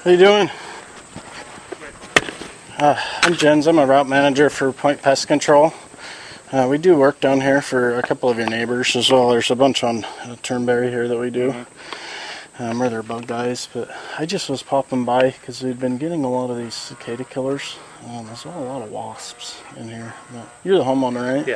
How you doing? I'm Jens. I'm a route manager for Point Pest Control. We do work down here for a couple of your neighbors as well. There's a bunch on Turnberry here that we do. Where they're bug guys, but I just was popping by because we've been getting a lot of these cicada killers. There's a lot of wasps in here. But you're the homeowner, right? Yeah.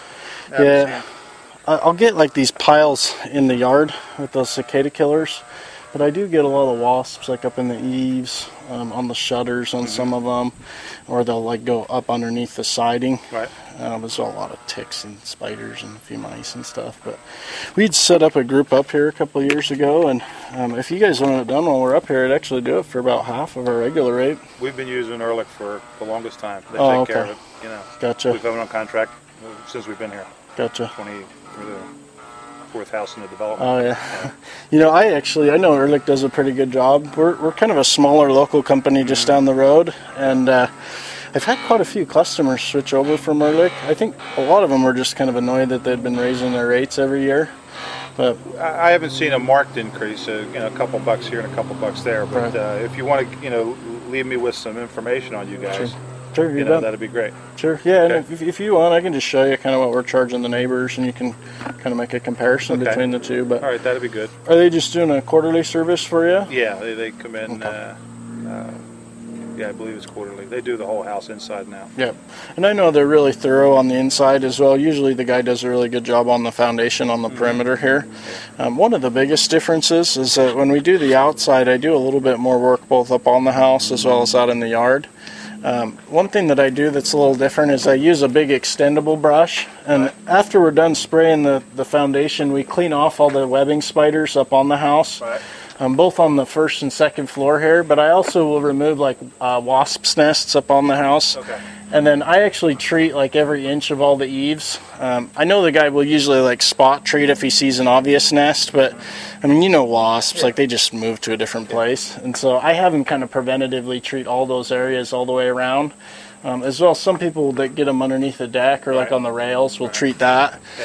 Yeah. I'll get like these piles in the yard with those cicada killers, but I do get a lot of wasps like up in the eaves, on the shutters on some of them, or they'll like go up underneath the siding. Right. There's a lot of ticks and spiders and a few mice and stuff, but we'd set up a group up here a couple of years ago, and if you guys want it done while we're up here, I'd actually do it for about half of our regular rate. We've been using Ehrlich for the longest time. They Oh, take care okay. of it. You know. Gotcha. We've had it on contract since we've been here. Gotcha. We're the fourth house in the development. Oh yeah. You know, I know Ehrlich does a pretty good job. We're kind of a smaller local company just down the road, and I've had quite a few customers switch over from Ehrlich. I think a lot of them were just kind of annoyed that they'd been raising their rates every year. But I haven't seen a marked increase, a couple bucks here and a couple bucks there. But Right. If you want to, leave me with some information on you guys, Sure, you bet. that'd be great. Sure, yeah, Okay. and if you want, I can just show you kind of what we're charging the neighbors, and you can kind of make a comparison Okay. between the two. But All right, that'd be good. are they just doing a quarterly service for you? Yeah, they come in. Okay. Yeah, I believe it's quarterly. They do the whole house inside now. Yep. And I know they're really thorough on the inside as well. Usually the guy does a really good job on the foundation on the perimeter here. One of the biggest differences is that when we do the outside, I do a little bit more work both up on the house as well as out in the yard. One thing that I do that's a little different is I use a big extendable brush, and after we're done spraying the foundation, we clean off all the webbing spiders up on the house. Right. Both on the first and second floor here, but I also will remove like wasps' nests up on the house. Okay. And then I actually treat like every inch of all the eaves. I know the guy will usually like spot treat if he sees an obvious nest, but I mean, wasps, like they just move to a different place. And so I have him kind of preventatively treat all those areas all the way around. As well as some people that get them underneath the deck or like on the rails will treat that. Yeah.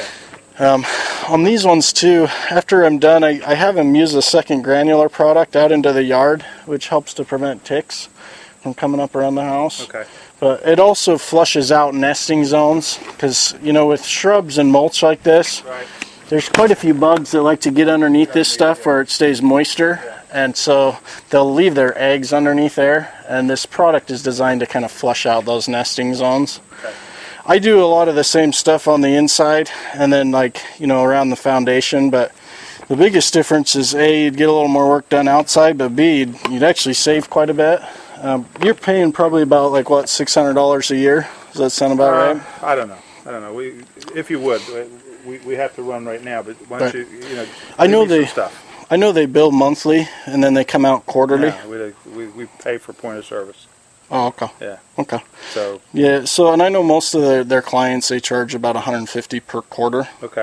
On these ones too, after I'm done, I have him use a second granular product out into the yard, which helps to prevent ticks from coming up around the house. Okay. But it also flushes out nesting zones, because with shrubs and mulch like this, there's quite a few bugs that like to get underneath this stuff where it stays moister, and so they'll leave their eggs underneath there, and this product is designed to kind of flush out those nesting zones. Okay. I do a lot of the same stuff on the inside and then around the foundation, but the biggest difference is A, you'd get a little more work done outside, but B, you'd actually save quite a bit. You're paying probably about $600 a year. Does that sound about right? I don't know. If you would, we have to run right now, but why don't you I know leave me they some stuff. I know they bill monthly and then they come out quarterly. Yeah, we pay for point of service. Oh, okay. Yeah. Okay. So. Yeah. So, and I know most of their clients, they charge about $150 per quarter. Okay.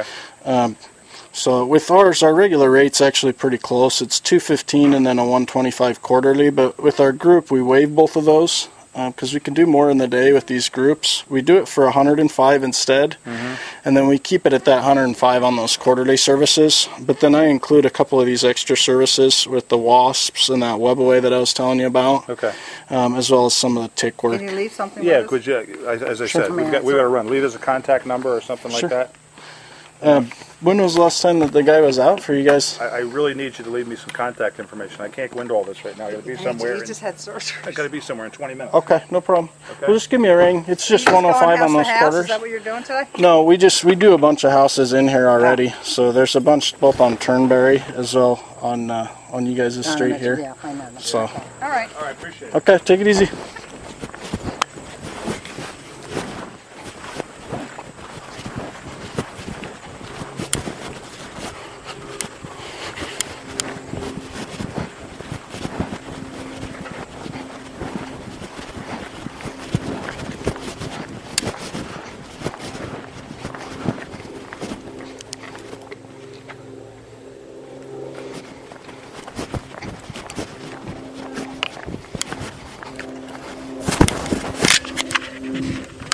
So with ours, our regular rate's actually pretty close. It's $215 and then a $125 quarterly. But with our group, we waive both of those because we can do more in the day with these groups. We do it for $105 instead, and then we keep it at that $105 on those quarterly services. But then I include a couple of these extra services with the wasps and that web away that I was telling you about. Okay. As well as some of the tick work. Can you leave something Yeah, with us? could you? As I said, we've got to run. Leave us a contact number or something like that. When was the last time that the guy was out for you guys? I really need you to leave me some contact information. I can't go into all this right now. I got to be somewhere. He just had surgery. I got to be somewhere in 20 minutes. Okay, no problem. Okay. Well, just give me a ring. It's just 105 on those house? quarters. Is that what you're doing today? No, we do a bunch of houses in here already. So there's a bunch both on Turnberry as well on you guys' street here. Yeah, I know. So, All right. All right, appreciate it. okay, take it easy.